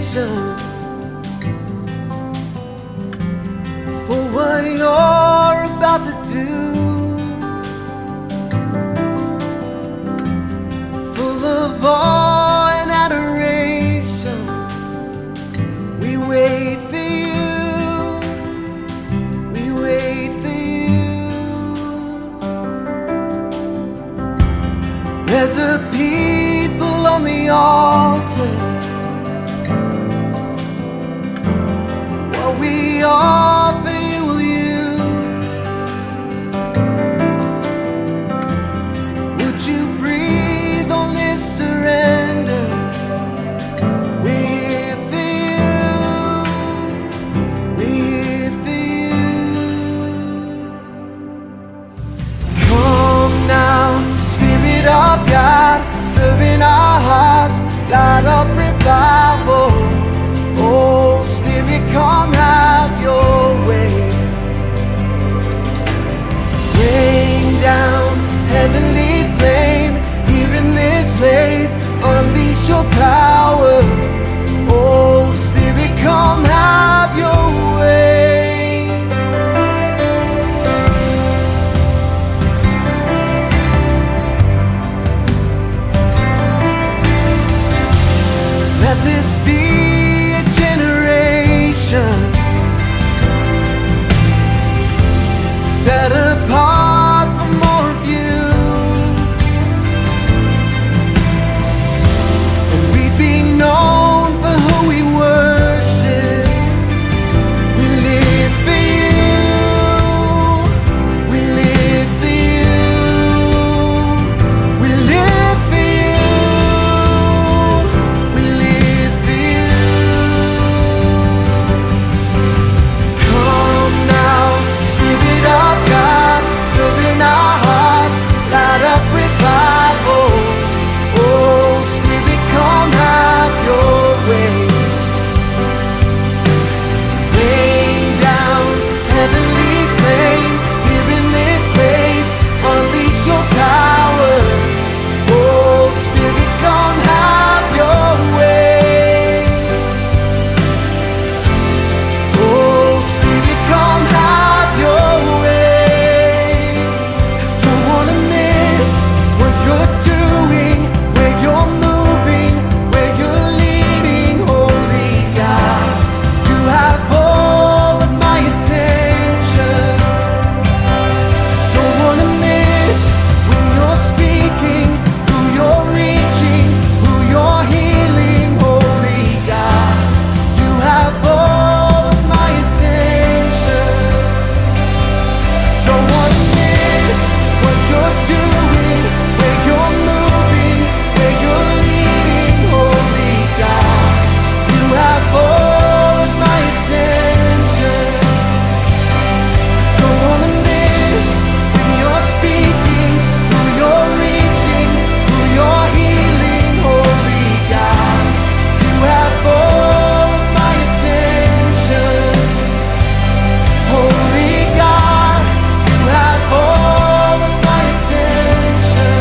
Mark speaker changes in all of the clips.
Speaker 1: for what you're about to do. Full of awe and adoration, we wait for you, we wait for you. There's a people on the altar. What we offer you will use. Would you breathe on this surrender? We're here for you, we're here for you. Come now, Spirit of God, stirring our hearts, light up revival. Oh, Spirit, come have your way. Rain down heavenly flame here in this place. Unleash your power. Oh, Spirit, come have your way. Let this be set apart for more of you, and we'd be known for who we worship. We live for you, we live for you, we live for you, we live for you. Come now, Spirit of God, stirring our hearts, light up revival. Oh, Spirit, come have your way. Rain down heavenly flame here in this place. Unleash your power. Oh, Spirit, come have your way. Oh, Spirit, come have your way. Don't wanna miss what you're doing, where you're moving, where you're leading, Holy God. You have all of my attention. Don't wanna miss when you're speaking, who you're reaching, who you're healing, Holy God. You have all of my attention. Don't wanna miss what you're doing, where you're moving, where you're leading, Holy God. You have all of my attention. Don't wanna miss when you're speaking, who you're reaching, who you're healing, Holy God. You have all of my attention. Holy God, you have all of my attention.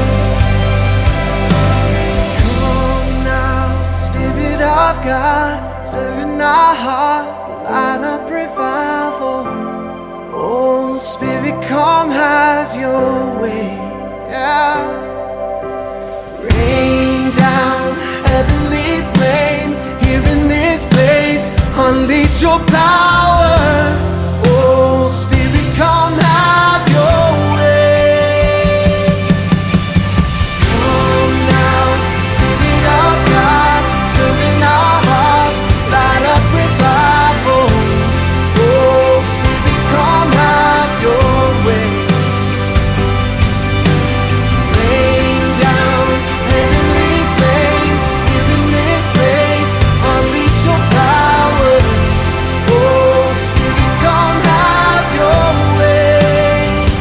Speaker 1: Come now, Spirit of God, stirring our hearts, light up revival. Oh, Spirit, come have your way. Yeah. Rain down heavenly flame here in this place. Unleash your power. Oh, Spirit, come have your way. Come now, Spirit of God, stirring our hearts, light up revival. Oh, Spirit, come have your way. Rain down heavenly flame here in this place. Unleash your power. Oh, Spirit, come have your way.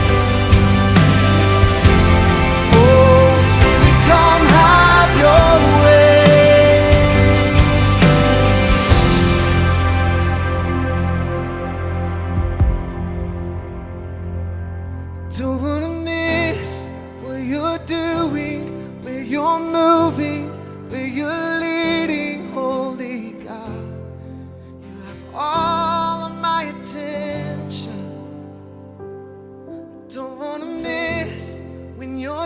Speaker 1: Oh, Spirit, come have your way. Don't wanna miss what you're doing, where you're moving, where you're leading, Holy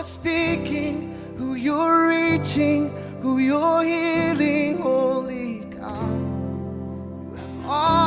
Speaker 1: speaking, who you're reaching, who you're healing, holy God. You have all